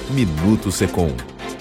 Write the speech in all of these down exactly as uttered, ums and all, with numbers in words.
Minuto Secom.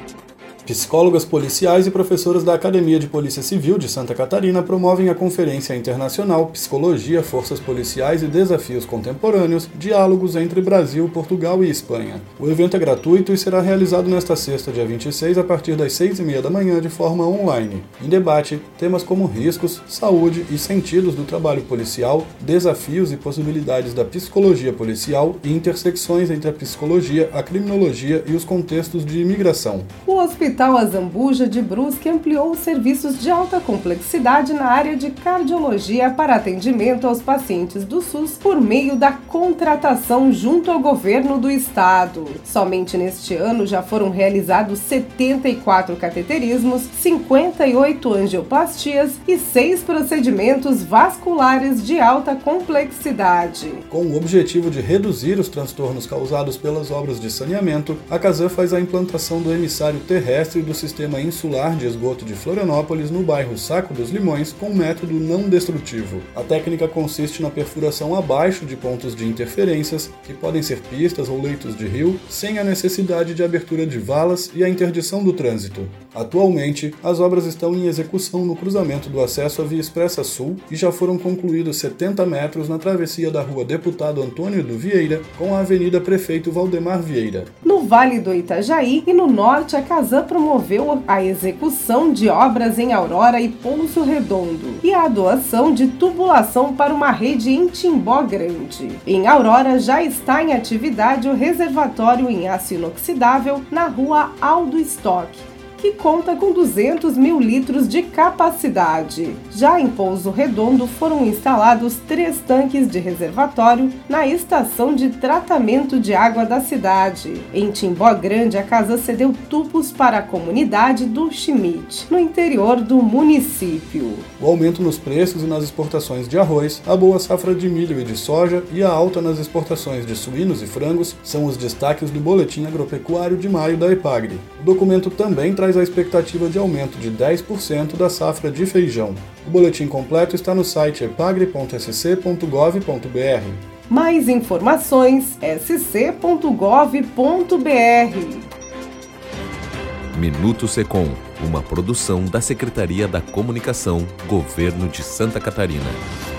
Psicólogas policiais e professoras da Academia de Polícia Civil de Santa Catarina promovem a Conferência Internacional Psicologia, Forças Policiais e Desafios Contemporâneos, Diálogos entre Brasil, Portugal e Espanha. O evento é gratuito e será realizado nesta sexta, dia vinte e seis, a partir das seis e meia da manhã de forma online. Em debate, temas como riscos, saúde e sentidos do trabalho policial, desafios e possibilidades da psicologia policial e intersecções entre a psicologia, a criminologia e os contextos de imigração. O Hospital Azambuja de Brusque ampliou os serviços de alta complexidade na área de cardiologia para atendimento aos pacientes do SUS por meio da contratação junto ao governo do estado. Somente neste ano já foram realizados setenta e quatro cateterismos, cinquenta e oito angioplastias e seis procedimentos vasculares de alta complexidade. Com o objetivo de reduzir os transtornos causados pelas obras de saneamento, a Casan faz a implantação do emissário terrestre do Sistema Insular de Esgoto de Florianópolis no bairro Saco dos Limões com método não destrutivo. A técnica consiste na perfuração abaixo de pontos de interferências, que podem ser pistas ou leitos de rio, sem a necessidade de abertura de valas e a interdição do trânsito. Atualmente, as obras estão em execução no cruzamento do acesso à Via Expressa Sul e já foram concluídos setenta metros na travessia da Rua Deputado Antônio do Vieira com a Avenida Prefeito Valdemar Vieira. No Vale do Itajaí e no norte, a Casan promoveu a execução de obras em Aurora e Pouso Redondo e a doação de tubulação para uma rede em Timbó Grande. Em Aurora já está em atividade o reservatório em aço inoxidável na Rua Aldo Stock, que conta com duzentos mil litros de capacidade. Já em Pouso Redondo foram instalados três tanques de reservatório na estação de tratamento de água da cidade. Em Timbó Grande, a Casan cedeu tubos para a comunidade do Schmidt, no interior do município. O aumento nos preços e nas exportações de arroz, a boa safra de milho e de soja e a alta nas exportações de suínos e frangos são os destaques do Boletim Agropecuário de maio da EPAGRE. O documento também traz a expectativa de aumento de dez por cento da safra de feijão. O boletim completo está no site epagre ponto s c ponto gov ponto b r. Mais informações s c ponto gov ponto b r. Minuto Secom, uma produção da Secretaria da Comunicação, Governo de Santa Catarina.